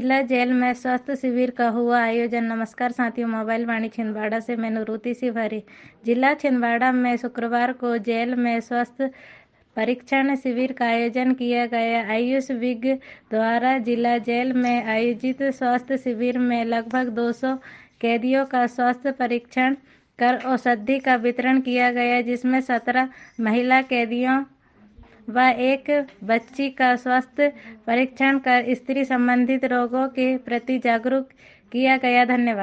जिला जेल में स्वास्थ्य शिविर का हुआ आयोजन। नमस्कार साथियों, मोबाइल वाणी छिंदवाड़ा से मैं नूरुति सिवारी। जिला छिंदवाड़ा में शुक्रवार को जेल में स्वास्थ्य परीक्षण शिविर का आयोजन किया गया। आयुष विज्ञ द्वारा जिला जेल में आयोजित स्वास्थ्य शिविर में लगभग 200 कैदियों का स्वास्थ्य परीक्षण कर औषधि का वितरण किया गया, जिसमें 17 महिला कैदियों व एक बच्ची का स्वास्थ्य परीक्षण कर स्त्री संबंधित रोगों के प्रति जागरूक किया गया। धन्यवाद।